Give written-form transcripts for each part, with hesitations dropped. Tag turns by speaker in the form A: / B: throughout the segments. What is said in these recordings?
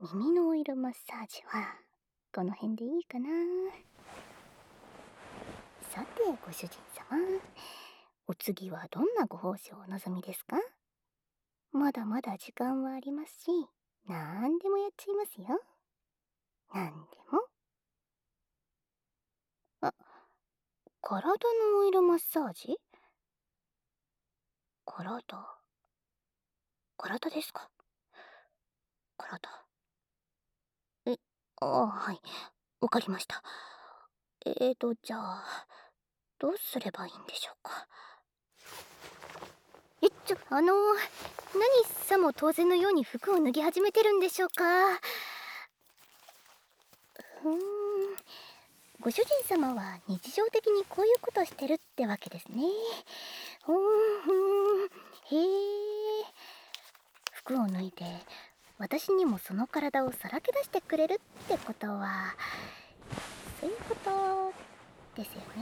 A: 耳のオイルマッサージはこの辺でいいかな。さてご主人様、お次はどんなご奉仕をお望みですか？まだまだ時間はありますし、なんでもやっちゃいますよ。なんでも。あ、体のオイルマッサージ？体ですか？体。はい、わかりました。じゃあ、どうすればいいんでしょうか。何さも当然のように服を脱ぎ始めてるんでしょうか。ご主人様は日常的にこういうことしてるってわけですね。へえ。服を脱いで私にもその体をさらけ出してくれるってことは、そういうことですよね。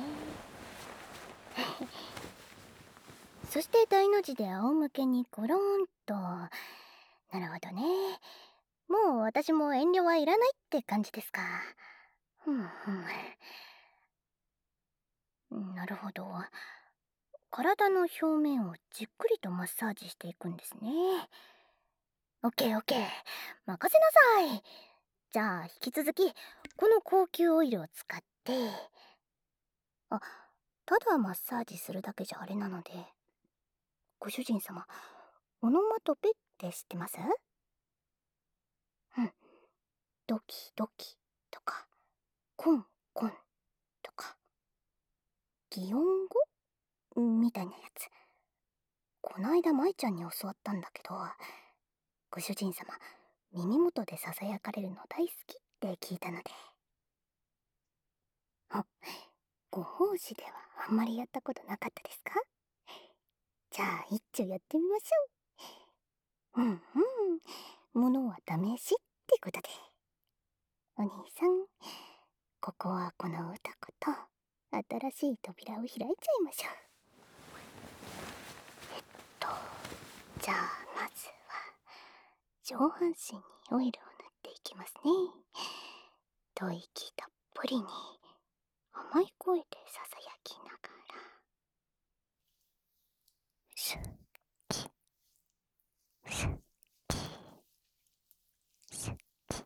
A: そして大の字で仰向けにゴロンと。なるほどね。もう私も遠慮はいらないって感じですか。なるほど。体の表面をじっくりとマッサージしていくんですね。オッケーオッケー、任せなさい。じゃあ引き続きこの高級オイルを使って。ただマッサージするだけじゃあれなので、ご主人様、オノマトペって知ってます？ドキドキとかコンコンとか擬音語みたいなやつ。こないだ舞ちゃんに教わったんだけど、ご主人様耳元でささやかれるの大好きって聞いたので。ご奉仕ではあんまりやったことなかったですか？じゃあ一丁やってみましょう。ものは試しってことで。お兄さん、ここはこの歌子と新しい扉を開いちゃいましょう。じゃあまずは上半身にオイルを塗っていきますね。吐息たっぷりに甘い声でささやきながら、シュッキシュッキシュッキ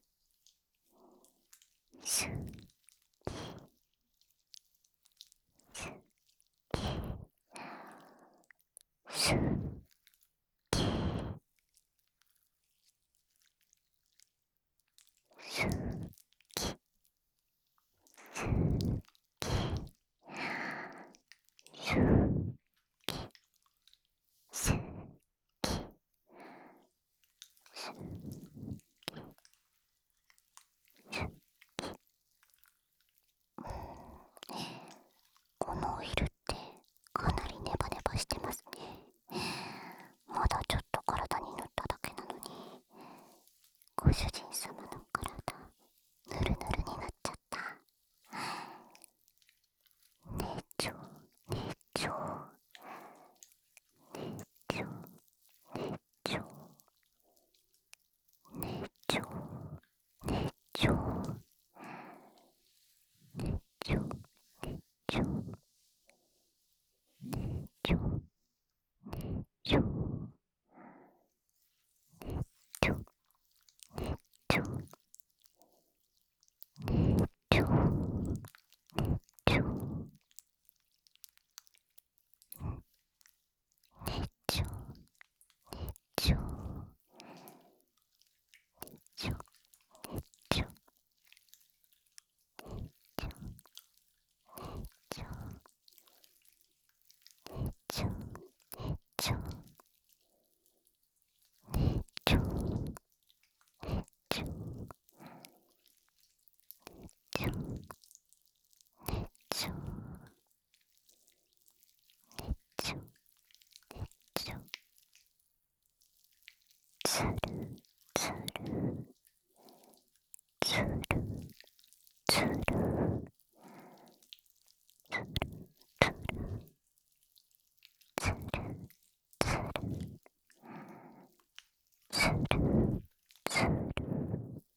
A: シュッキシュッキシュッキシュッキシュッキシュッキシュッキシュッこのオイルってかなりネバネバしてますね。まだちょっと体に塗っただけなのに、ご主人様の体ぬるぬるになっちゃった。熱調熱調熱調熱調熱調熱調熱調熱調熱調熱調熱調熱調熱調熱調熱調熱調熱調つるつるつるつるつるつるつるつる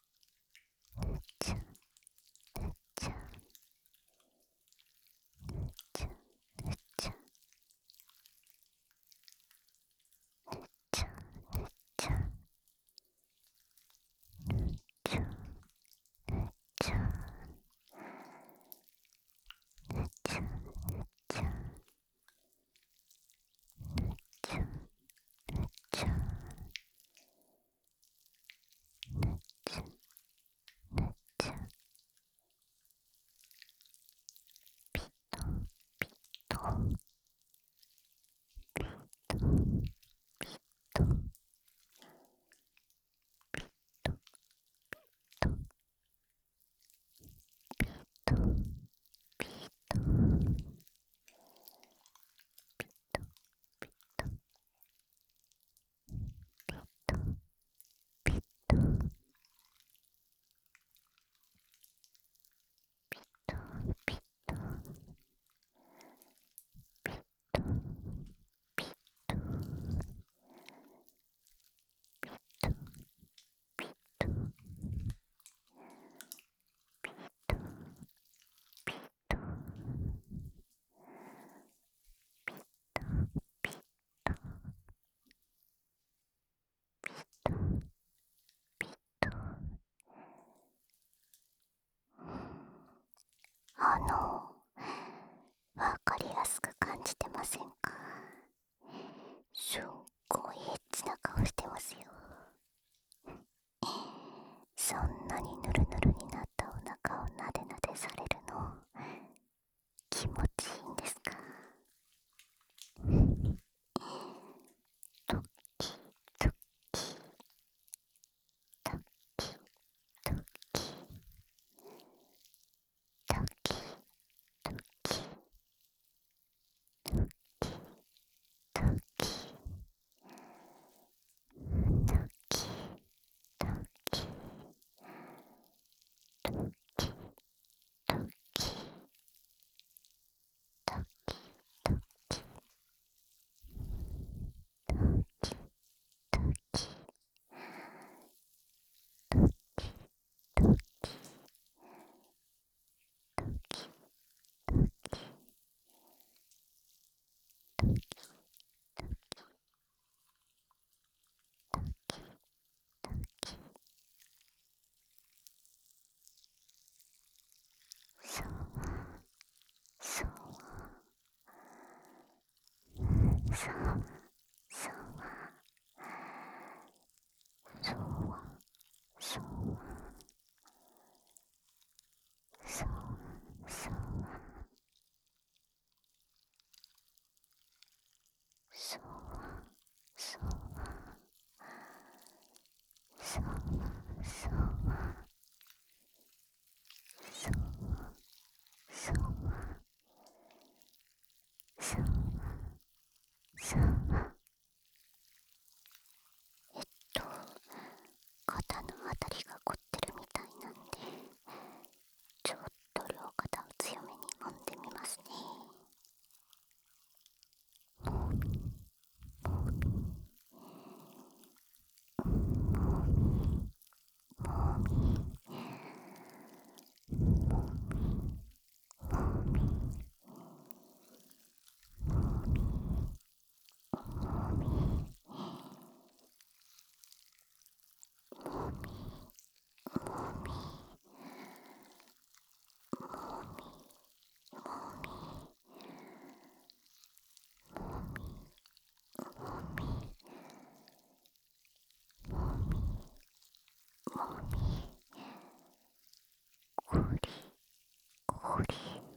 A: ちゃちゃちゃちゃちゃちゃちゃちゃちゃちゃちゃちゃわかりやすく感じてませんか？すっごいエッチな顔してますよ。そんなにヌルヌルになったお腹をなでなでされるの気持ちいいんですか？ドキドキドキドキドキドキドキドキドキドキドキドり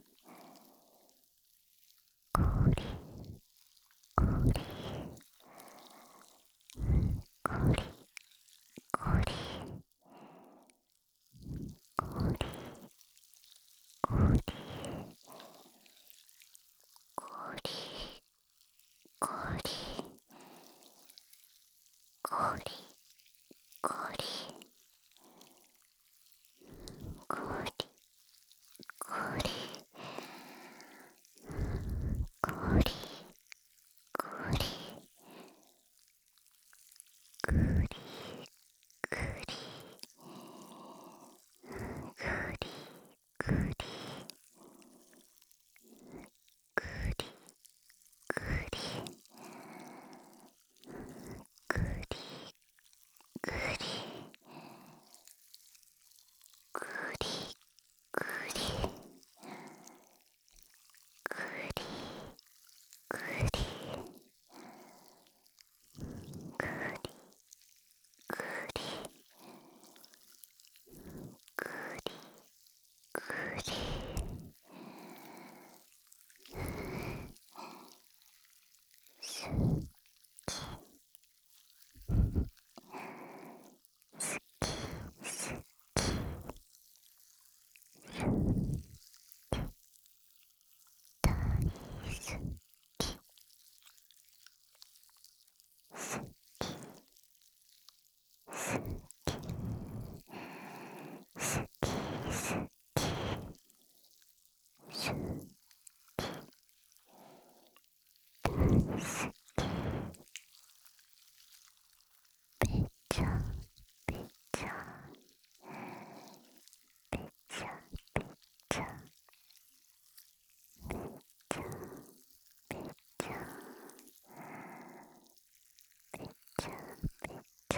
A: こりこりこりこりこりこりこりこりこりこりこりこりこりこりぐりぐりぐりぐりぐりぐりぐりぐりぐりぐりぐりぐりぐりぐりぐりぐりす好き好き大好き好き好き好き好き好き大好きぺちゃぺちゃぺちゃぺちゃぺちゃぺちゃぺちゃぺちゃぺちゃぺちゃぺちゃ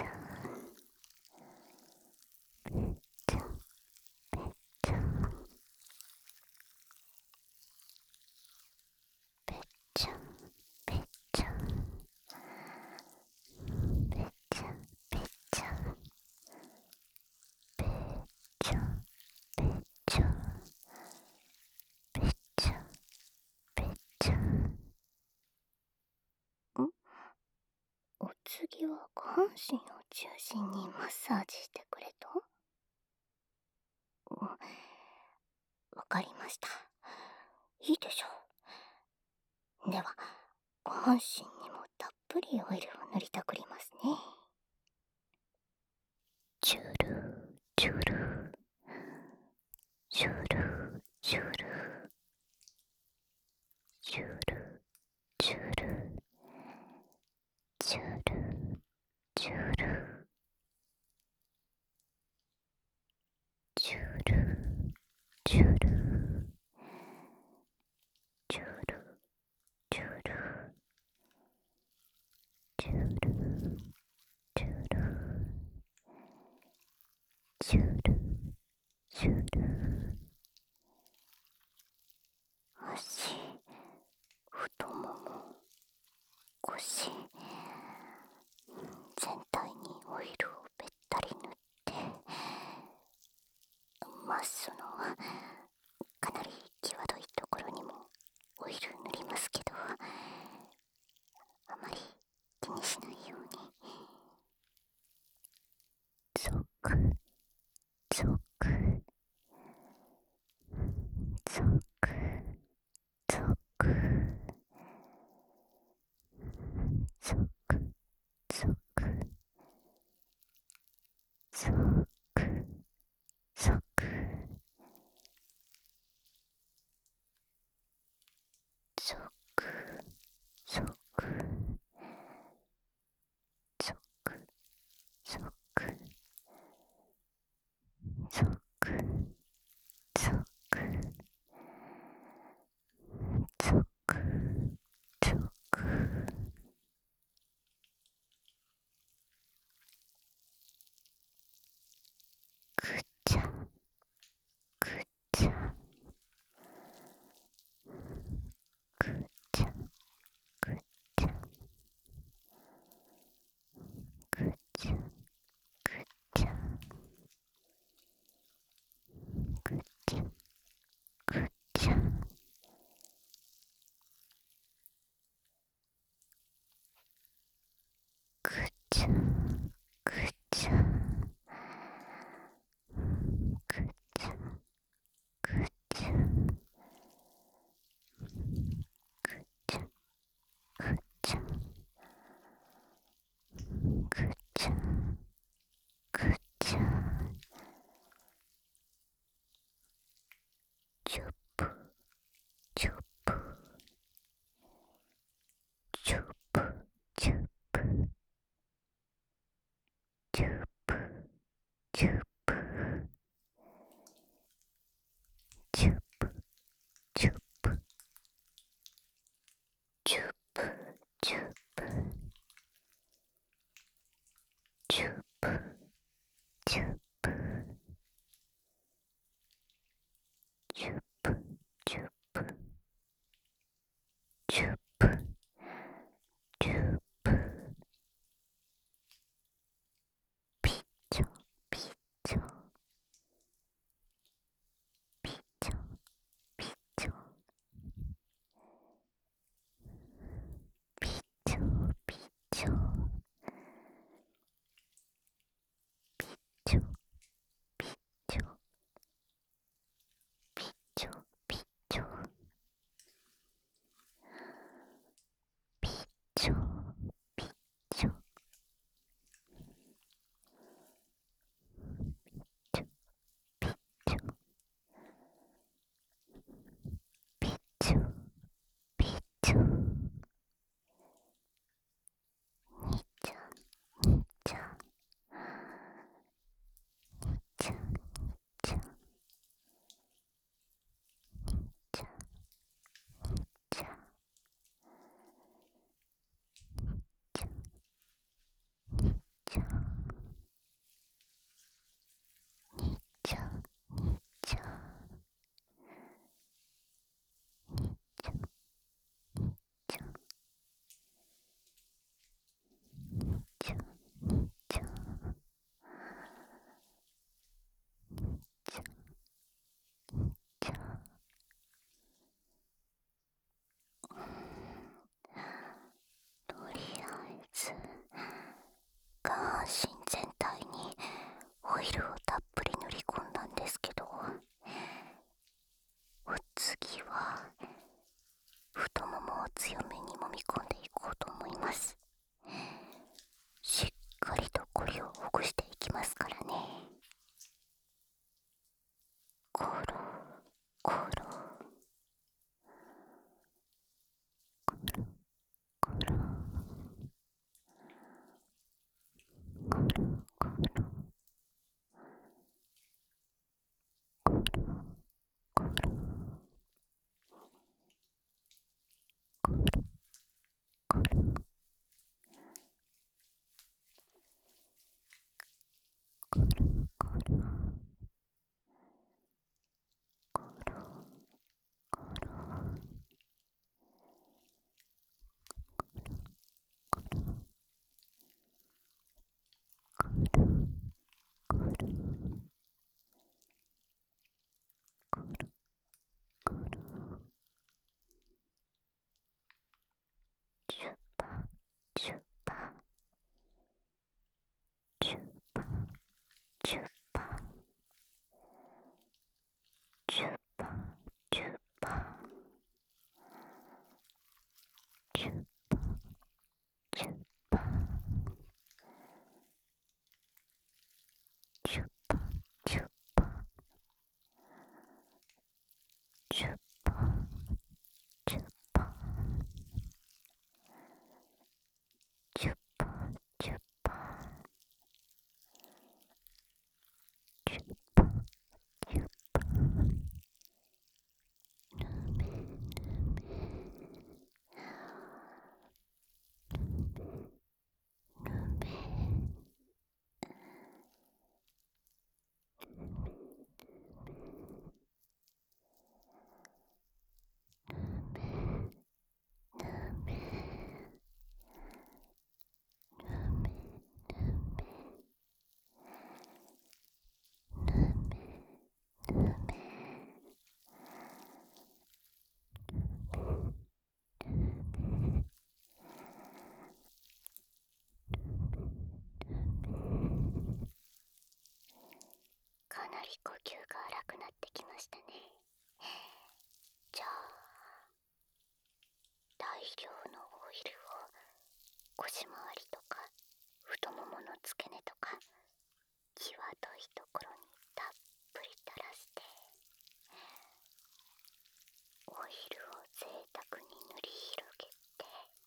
A: ぺちゃぺちゃぺちゃぺちゃぺちゃぺちゃぺちゃぺちゃお次は下半身を中心にマッサージしてくれと？わかりました。いいでしょう。では下半身にもたっぷりオイルを塗りたくりますね。チュルチュルチュルチュルチュルチュルチュルチュルチュルチュルチュルチュルチュルチュルチュルチュルチュルピッチョピッチョ、にちゃにちゃにちゃにちゃにちゃにちゃちゃにちゃにちゃちゃちゃちゃ。とりあえず下半身全体にオイルをたっぷり塗り込んだんですけど、お次は太ももを強めに揉み込んでいこうと思います。しっかりとこりをほぐしていきますからね。コロコロコロコロコロコロコロコロコロコロコロコロコロチュッパチュッパチュッパチュッパチュッパチュッパチュッパチュッパチュッパチュッパチュッパチュッパチュッパチュッパチュッパチュッパ、ぬめぬめぬめかなり呼吸が荒くなってきましたね。じゃあ大量のオイルを腰回りとか太ももの付け根とか際どいところにたっぷり垂らして、オイルを贅沢に塗り広げて、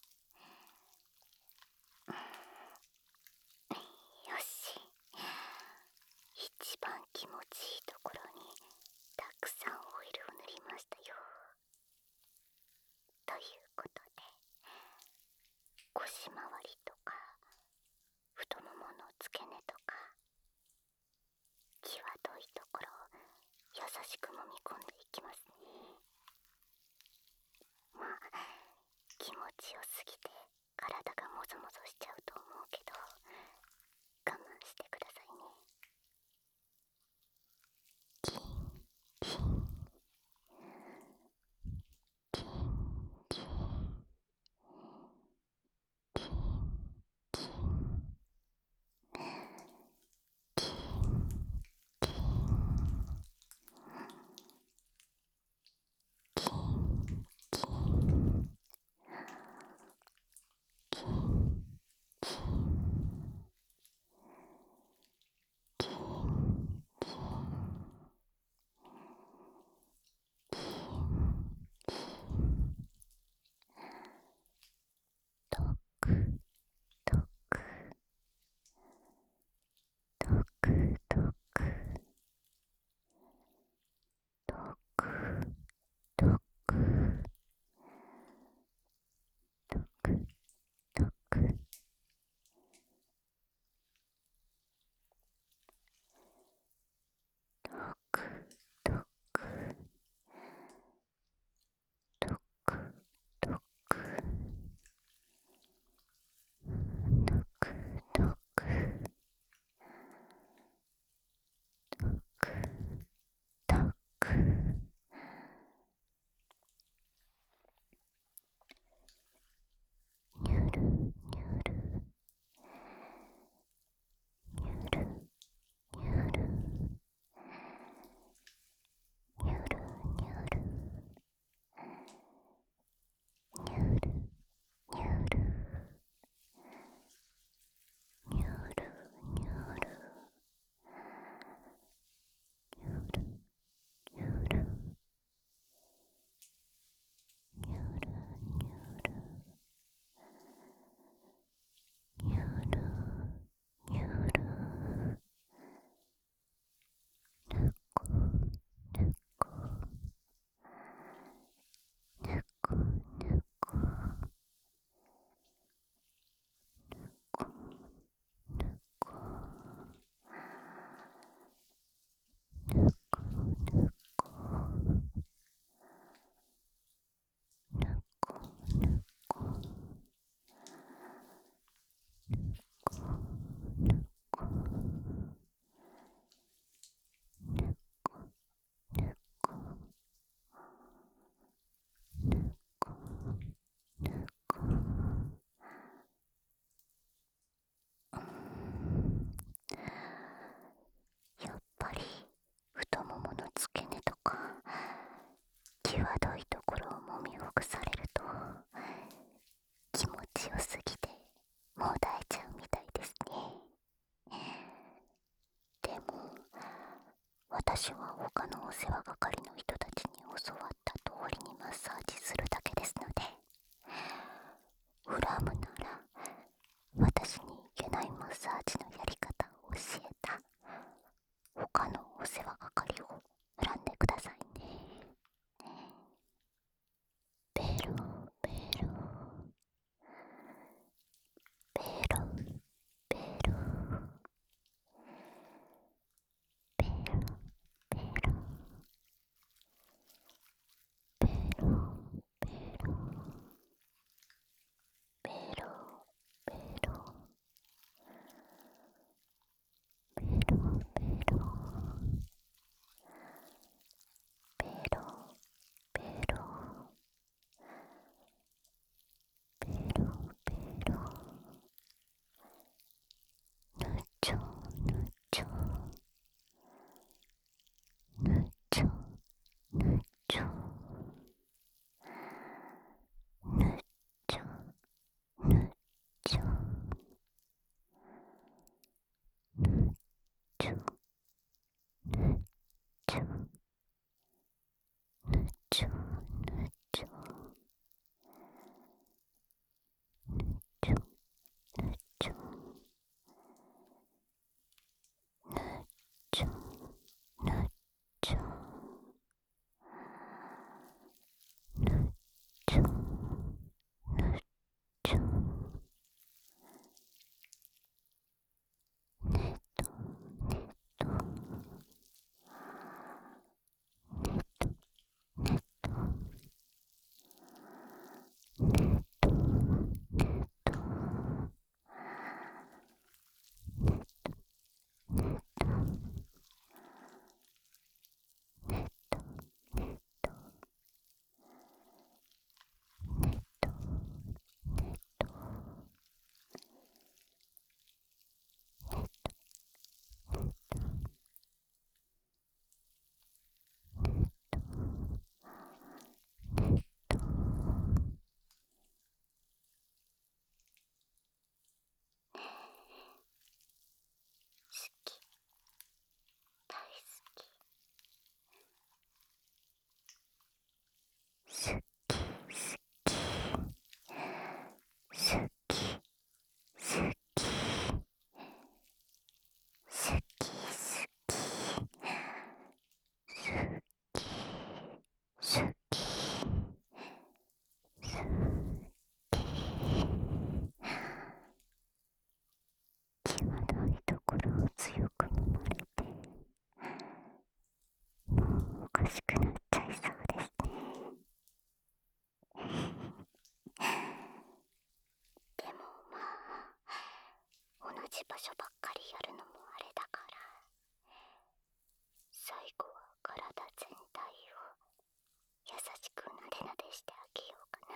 A: よし、一番気持ちいいところにたくさんオイルを塗りましたよ。ということで、腰回りとか太ももの付け根とか際際どいところをもみほぐされると気持ちよすぎてもう抱いちゃうみたいですね。でも私は他のお世話係の人たちに教わった通りにマッサージするだけですので、恨むなら私にいけないマッサージのやり方を教えた他のお世話係を選んでくださいね。ベロベロベロベロベロベロベロベロベロベロベロベロベロベロベロベロぬちょぬちょぬちょぬちょぬちょぬちょぬちょぬちょぬちょぬちょちょぬちょぬちょぬちょぬちょぬちょねとねとねとねとねとねと好き大好き好き好き好き好き好き好き際どいところを強く揉まれてもうおかしくなっちゃいそうですね。でもまあ同じ場所ばっかりやるのもあれだから最後は体全体を優しくなでなでしてあげようかな。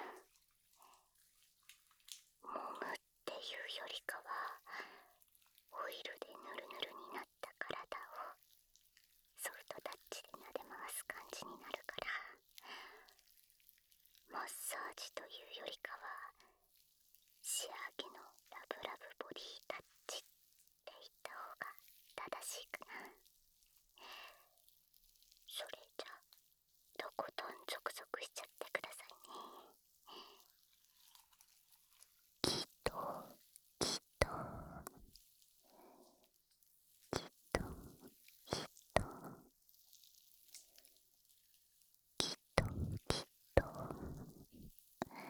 A: 揉むっていうよりかはオイルでヌルヌルになった体をソフトタッチでなで回す感じになるから、マッサージというよりかは仕上げのラブラブボディタッチって言った方が正しいかな。それじゃとことんゾクゾクしちゃってくださいね。きっときっときっときっときっときっと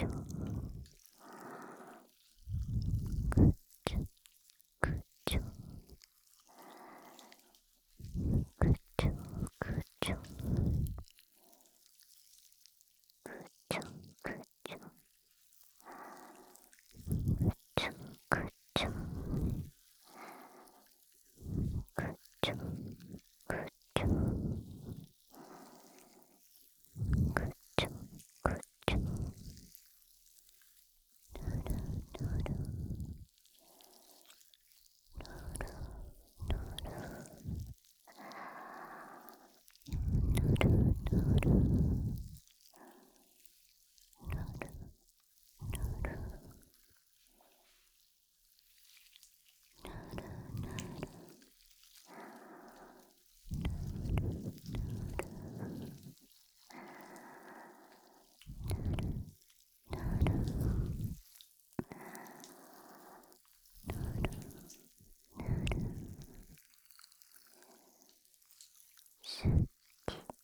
A: ちょ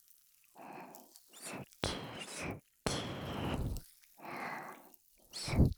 A: 好き好き好き